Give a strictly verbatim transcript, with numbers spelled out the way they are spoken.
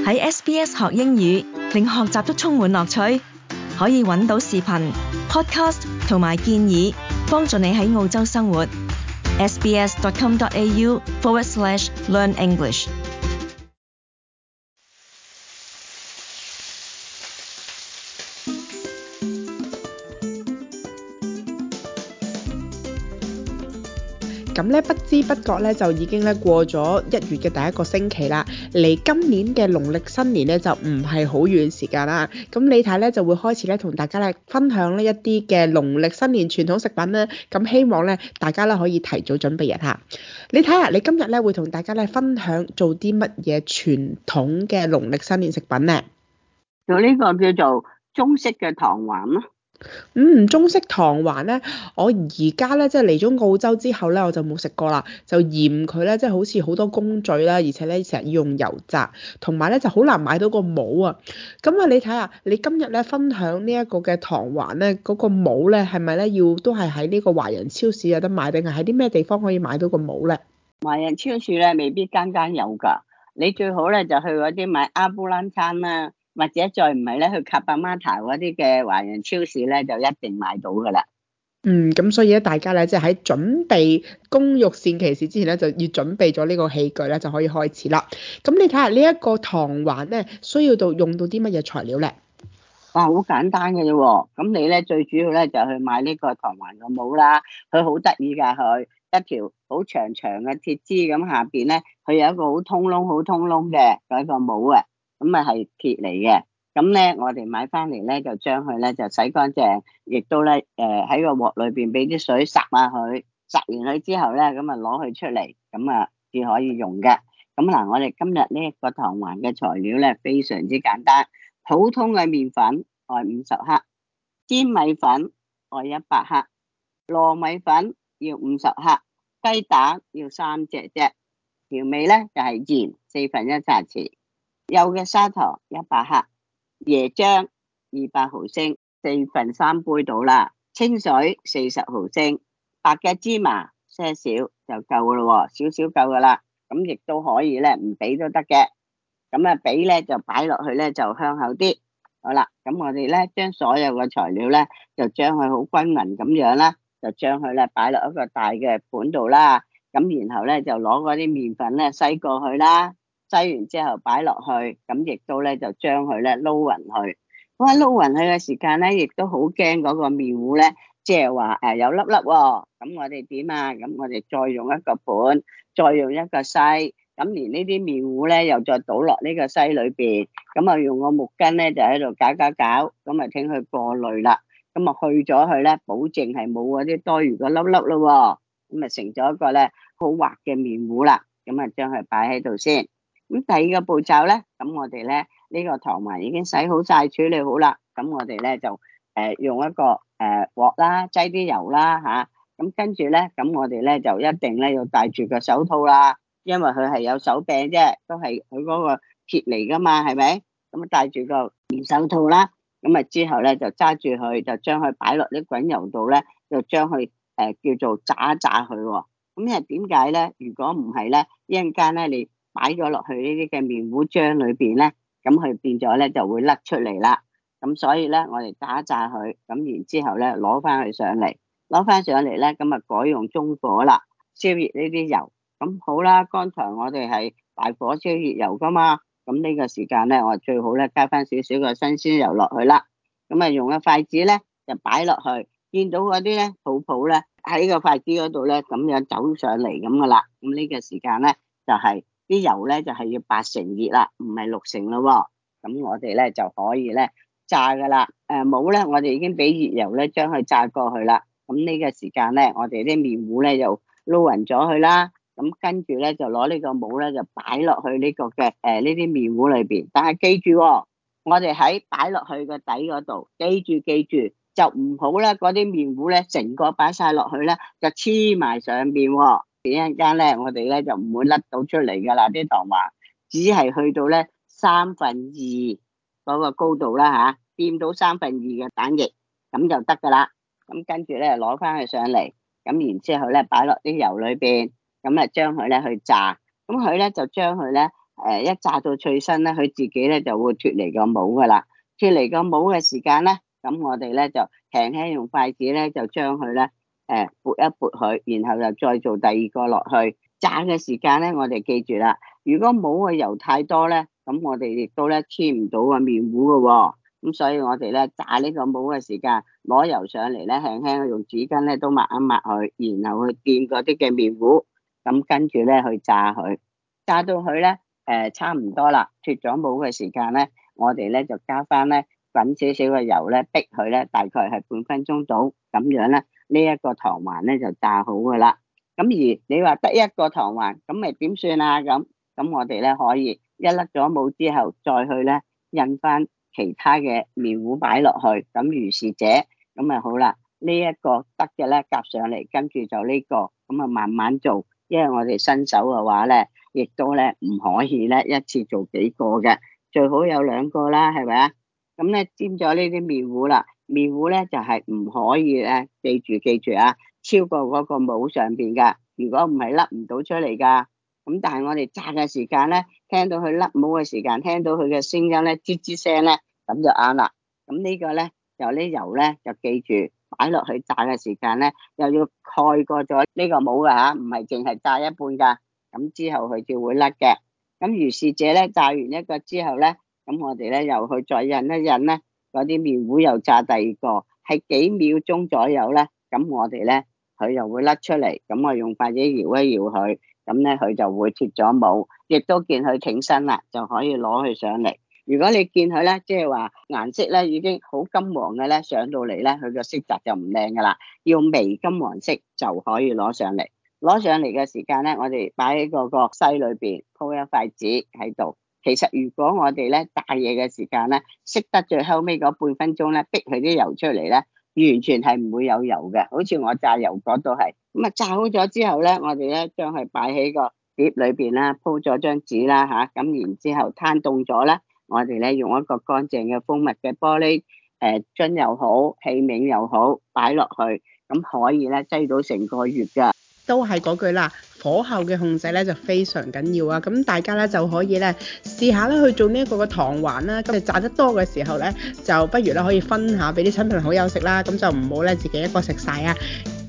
喺 S B S 學英語，令學習都充滿樂趣。可以揾到視頻、podcast 同埋建議，幫助你喺澳洲生活。sbs.com.au forward slash learn English。 咁咧不知不覺咧就已經咧過咗一月嘅第一個星期啦，離今年嘅農曆新年咧就唔係好遠時間啦。咁李太咧就會開始咧同大家咧分享呢一啲嘅農曆新年傳統食品啦。咁希望咧大家咧可以提早準備一下。你睇下，你今日咧會同大家咧分享做啲乜嘢傳統嘅農曆新年食品咧？ 做呢個叫做中式嘅糖環咯。 嗯，中式糖環咧，我而家咧即係嚟咗澳洲之後咧，我就冇食過啦，就嫌佢咧即係好似好多工序啦，而且咧成日要用油炸，同埋咧就好難買到個模啊。咁啊，你睇下，你今日咧分享呢一個嘅糖環咧，嗰個模咧係咪咧要都係喺呢個華人超市有得買，定係喺啲咩地方可以買到個模咧？ 華人超市咧未必間間有㗎，你最好咧就去嗰啲買阿布蘭餐啦。或者再唔係咧，去卡巴馬塔嗰啲嘅華人超市咧，就一定買到噶啦。 嗯，咁所以咧，大家咧即係喺準備公肉膳期時之前咧，就要準備咗呢個器具咧，就可以開始啦。咁你睇下呢一個糖環咧，需要到用到啲乜嘢材料咧？ 哇，好簡單嘅啫喎。咁你咧最主要咧就去買呢個糖環嘅模啦。佢好得意㗎，佢一條好長長嘅鐵枝咁，下邊咧佢有一個好通窿、好通窿嘅嗰個模啊。咁啊係鐵嚟嘅，咁咧我哋買翻嚟咧就將佢咧就洗乾淨，亦都咧誒喺個鑊裏邊俾啲水霎下佢，霎完佢之後咧咁啊攞佢出嚟，咁啊至可以用嘅。咁嗱，我哋今日呢一個糖環嘅材料咧非常之簡單，普通嘅麵粉愛五十克，粘米粉愛一百克，糯米粉要五十克，雞蛋要三隻啫，調味咧就係鹽四分一茶匙。幼嘅砂糖一百克，椰漿二百毫升，四分三杯到啦。清水四十毫升，白嘅芝麻些少就夠噶咯，少少夠噶啦。咁亦都可以咧，唔俾都得嘅。咁啊，俾咧就擺落去咧就香口啲。好啦，咁我哋咧將所有嘅材料咧就將佢好均勻咁樣啦，就將佢咧擺落一個大嘅盤度啦。咁然後咧就攞嗰啲麵粉咧篩過去啦。篩完之後擺落去，咁亦都咧就將佢咧撈勻佢。咁喺撈勻佢嘅時間咧，亦都好驚嗰個麵糊咧，即係話誒有粒粒喎。咁我哋點啊？咁我哋再用一個盤，再用一個篩，咁連呢啲麵糊咧又再倒落呢個篩裏邊。咁啊用個木棍咧就喺度攪攪攪，咁啊聽佢過濾啦。咁啊去咗佢咧，保證係冇嗰啲多餘嘅粒粒咯。咁啊成咗一個咧好滑嘅麵糊啦。咁啊將佢擺喺度先。咁第二個步驟咧，咁我哋咧呢個糖環已經洗好晒、處理好啦。咁我哋咧就誒用一個誒鑊啦，擠啲油啦吓。咁跟住咧，咁我哋咧就一定咧要戴住個手套啦，因為佢係有手柄啫，都係佢嗰個鐵嚟噶嘛，係咪？咁啊戴住個棉手套啦。咁啊之後咧就揸住佢，就將佢擺落啲滾油度咧，就將佢誒叫做炸一炸佢。咁因為點解咧？如果唔係咧，一陣間咧你擺咗落去呢啲嘅麵糊漿裏邊咧，咁佢變咗咧就會甩出嚟啦。咁所以咧，我哋炸一炸佢，咁然之後咧攞翻佢上嚟，攞翻上嚟咧，咁啊改用中火啦，燒熱呢啲油。咁好啦，剛才我哋係大火燒熱油噶嘛，咁呢個時間咧，我最好咧加翻少少嘅新鮮油落去啦。咁啊用個筷子咧就擺落去，見到嗰啲咧泡泡咧喺個筷子嗰度咧咁樣走上嚟咁噶啦。咁呢個時間咧就係、是。啲油咧就係要八成熱啦，唔係六成咯。咁我哋咧就可以咧炸噶啦。誒冇咧，我哋已經俾熱油咧將佢炸過去啦。咁呢個時間咧，我哋啲麵糊咧就撈勻咗佢啦。咁跟住咧就攞呢個模咧就擺落去呢個嘅誒呢啲麵糊裏邊。但係記住、哦，我哋喺擺落去個底嗰度，記住記住就唔好咧嗰啲麵糊咧成個擺晒落去咧就黐埋上邊、哦。一陣間咧，我哋咧就唔會甩到出嚟噶啦，啲糖環只係去到咧三分二嗰個高度啦吓，掂到三分二嘅蛋液咁就得噶啦。咁跟住咧攞翻佢上嚟，咁然之後咧擺落啲油裏邊，咁啊將佢咧去炸，咁佢咧就將佢咧誒一炸到脆身咧，佢自己咧就會脫離個模噶啦。脫離個模嘅時間咧，咁我哋咧就輕輕用筷子咧就將佢咧誒撥一撥佢，然後又再做第二個落去。炸嘅時間咧，我哋記住啦，如果模嘅油太多咧，咁我哋亦都咧黐唔到個麵糊嘅喎。咁所以我哋咧炸呢個模嘅時間，攞油上嚟咧，輕輕用紙巾咧都抹一抹佢，然後去掂嗰啲嘅麵糊，咁跟住咧去炸佢，炸到佢咧誒差唔多啦，脫咗模嘅時間咧，我哋咧就加翻咧滾少少嘅油咧，逼佢咧大概係半分鐘到，咁樣咧呢一個糖環咧就炸好噶啦。咁而你話得一個糖環，咁咪點算啊？咁咁我哋咧可以一甩咗模之後，再去咧印翻其他嘅麵糊擺落去，咁如是者，咁咪好啦。呢一個得嘅咧夾上嚟，跟住就呢個，咁啊慢慢做，因為我哋新手嘅話咧，亦都咧唔可以咧一次做幾個嘅，最好有兩個啦，係咪啊？咁咧沾咗呢啲麵糊啦，麵糊咧就係唔可以咧，記住記住啊，超過嗰個模上邊噶，如果唔係甩唔到出嚟噶。咁但係我哋炸嘅時間咧，聽到佢甩模嘅時間，聽到佢嘅聲音咧，吱吱聲咧，咁就啱啦。咁呢個咧，就啲油咧就記住擺落去炸嘅時間咧，又要蓋過咗呢個模噶吓，唔係淨係炸一半噶。咁之後佢就會甩嘅。咁如是者咧，炸完一個之後咧，咁我哋咧又去再印一印咧，嗰啲麵糊又炸第二個，係幾秒鐘左右咧，咁我哋咧佢又會甩出嚟，咁我用筷子搖一搖佢。咁咧佢就會脫咗模，亦都見佢挺身啦，就可以攞佢上嚟。如果你見佢咧，即係話顏色咧已經好金黃嘅咧，上到嚟咧，佢個色澤就唔靚噶啦，要微金黃色就可以攞上嚟。攞上嚟嘅時間咧，我哋擺喺個個篩裏邊鋪一塊紙喺度。其實如果我哋咧炸嘢嘅時間咧，識得最後尾嗰半分鐘咧，逼佢啲油出嚟咧，完全係唔會有油嘅，好似我炸油角都係。咁啊炸好咗之後咧，我哋咧將佢擺喺個碟裏邊啦，鋪咗張紙啦吓，咁然之後攤凍咗咧，我哋咧用一個乾淨嘅封密嘅玻璃誒樽又好，器皿又好，擺落去，咁可以咧擠到成個月噶。 都係嗰句啦，火候嘅控制咧就非常緊要啊！咁大家咧就可以咧試下咧去做呢一個嘅糖環啦。咁你炸得多嘅時候咧，就不如咧可以分下俾啲親朋好友食啦。咁就唔好咧自己一個食晒啊！